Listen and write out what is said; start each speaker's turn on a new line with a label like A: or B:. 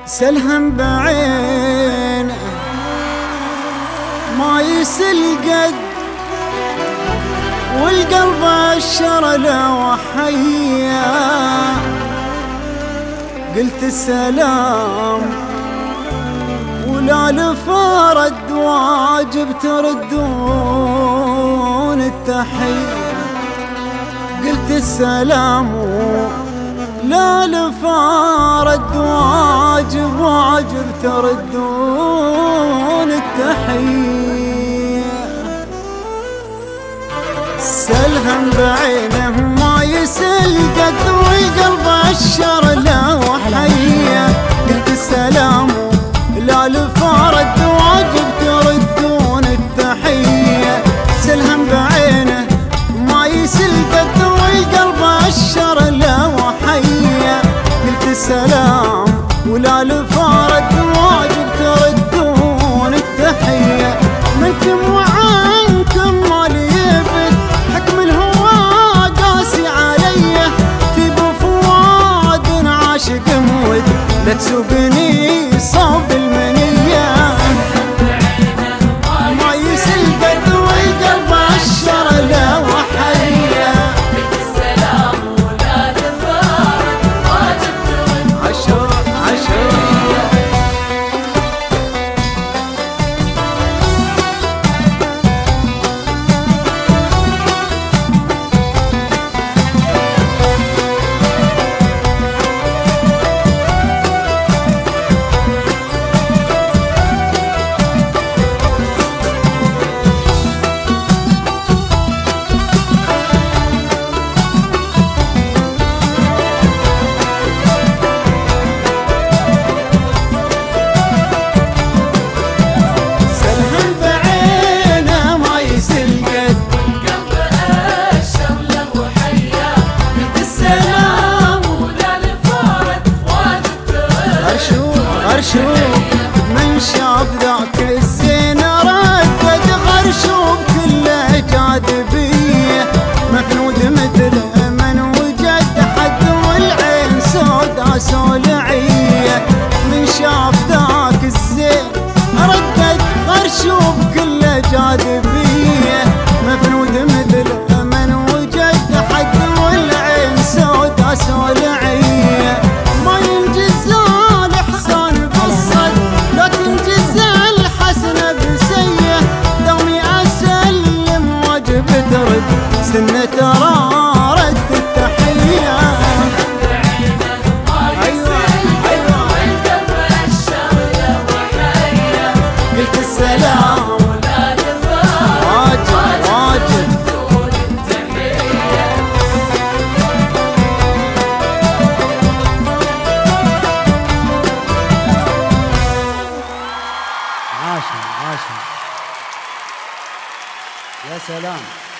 A: سلهم بعينه ما يسل قد، والقلب عشر له وحيا. قلت السلام ولا لفارد واجب تردون التحية. قلت السلام لا لفارد واجب تردون التحية. سلهم بعينه ما يسل قد، والقلب عشر له وحيا. قلت السلام لا لفارد واجب تردون التحية. سلهم بعينه ما يسل قد، والقلب عشر له وحيا. قلت السلام ولا لفارد واجب تردون التحية. منكم وعنكم ما لي يبد، حكم الهوى قاسي علي. في بفواد عاشق مود، لا تسوقني صوب المنية. ما يسل قد، والقلب عشر له وحيا.
B: السلام ولا لفارد واجب ترد
A: عشر من شاف ذاك الزين ردد غرشوب كله جاذبية. مفنود مثل من وجد حد، والعين سودا سولعية. من شاف ذاك الزين ردد غرشوب كله جاذبية. مفنود مثل من وجد حد، والعين سودا سولعية. ما ينجز الإحسان بالصد، لا تنجز الحسنة بسية. دومي أسلم واجب ترد، سنة ترى رد التحية. قلت السلام
B: ولا لفارد
A: واجب
B: ترد التحية.
A: عاشا يا سلام.